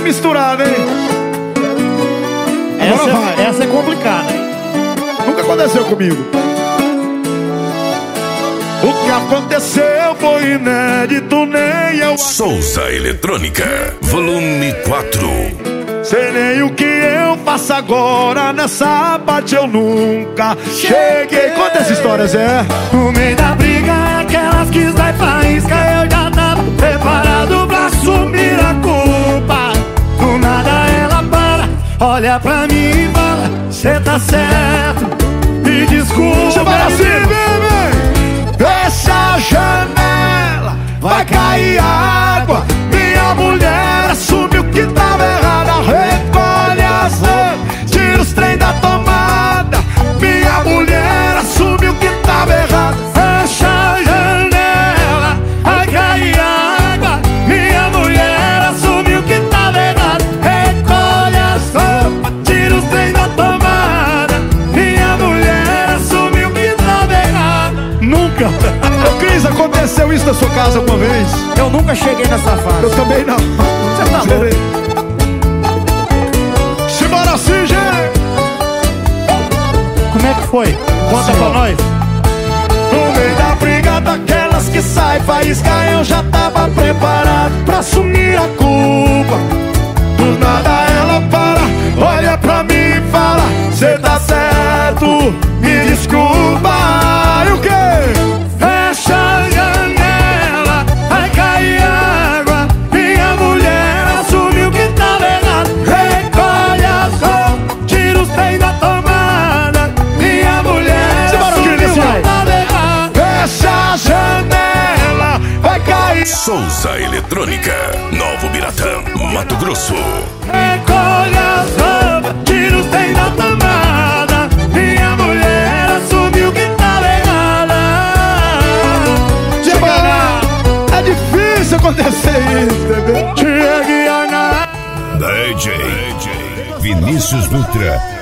misturada, hein? Essa é complicada, hein? Nunca aconteceu comigo. O que aconteceu foi inédito, nem eu. Souza Eletrônica, volume 4. Sei nem o que eu faço agora, nessa parte eu nunca cheguei. Conta essa história, Zé. No meio da briga, aquelas que sai faísca, eu já tava preparado pra assumir a culpa. Do nada ela para, olha pra mim e fala: cê tá certo, me desculpa. Você vai assim, bebê. Fecha a janela, vai cair água. Minha mulher assumiu que tava errada. Recolhe as roupas, tira os trem da tomada. Minha mulher assumiu que tava errada. Fecha a janela, vai cair água. Minha mulher assumiu que tava errado. Recolhe as roupas, tira os trem da tomada. Minha mulher assumiu que tava errado. Nunca. Ô Cris, aconteceu isso na sua casa uma vez? Eu nunca cheguei nessa fase. Eu também não. Você tá louco? Simbora assim, gente. Como é que foi? Conta pra nós. No meio da briga daquelas que sai faísca, eu já tava preparado pra assumir a culpa. Do nada ela para, olha pra mim e fala: cê tá certo, me desculpa. E o quê? Fecha a janela, vai cair água. Minha mulher assumiu que tava errado. Recolhe as roupas, tira os trem da tomada. Minha mulher assumiu que tava errado. Fecha a janela, vai cair. Souza Eletrônica, Novo Biratã, Mato Grosso. Recolhe as roupas, tira os trem da tomada. Minha mulher assumiu que tava errada. É difícil acontecer isso, bebê. DJ Vinícius Dutra